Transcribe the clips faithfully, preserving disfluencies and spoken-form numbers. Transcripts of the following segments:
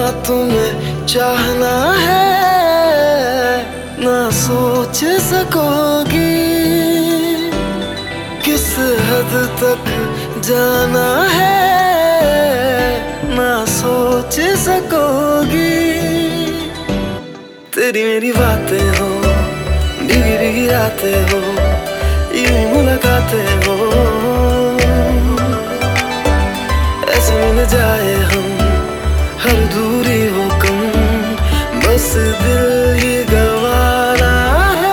तुम्हें चाहना है ना सोच सकोगी किस हद तक जाना है ना सोच सकोगी। तेरी मेरी बातें हो भीगी भीगी रातें हो यूं मुलाकातें हो ऐसे मिल जाए हम हर दूरी हो कम बस दिल ही गवारा है।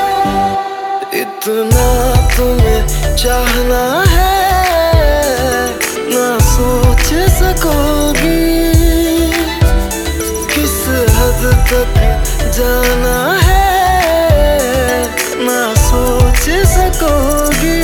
इतना तुम्हें चाहना है ना सोच सकोगी किस हद तक जाना है ना सोच सकोगी।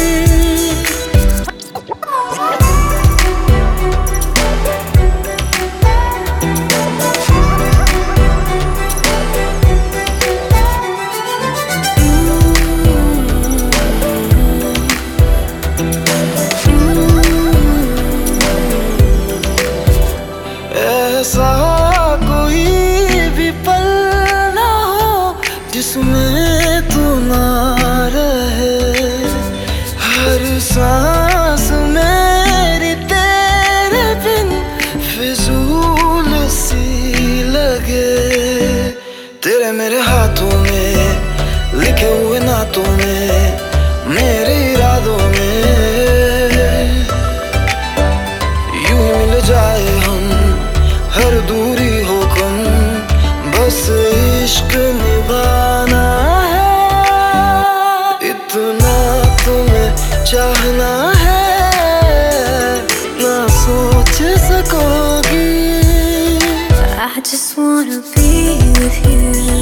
ऐसा कोई भी पल ना हो जिसमें तू ना रहे, हर सांस मेरी तेरे बिन फिजूल सी लगे। तेरे मेरे हाथों में लिखे हुए नातों में मेरे इरादों में यूं ही मिल जाए हम हर दूरी हो कम बस इश्क निभाना है। इतना तुम्हें चाहना है ना सोच सकोगी। I just wanna be with you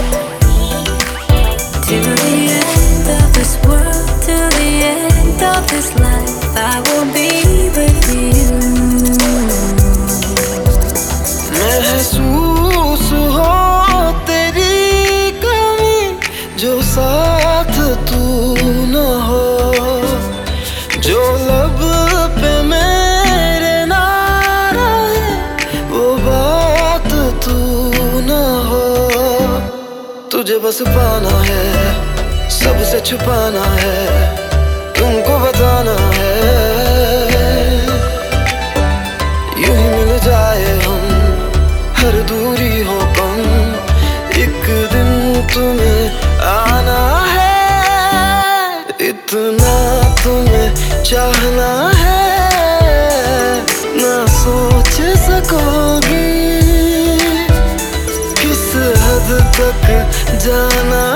till the end of this world, till the end of this life. I will be with you. महसूस हो तेरी कमी जो साथ तू न हो, जो लब पे मेरे ना रहे वो बात तू न हो। तुझे बस पाना है सबसे छुपाना है तुमको बताना है यूं ही मिल जाए हम हर दूरी हो कम एक दिन तुम्हें आना है। इतना तुम्हें चाहना है ना सोच सकोगी किस हद तक जाना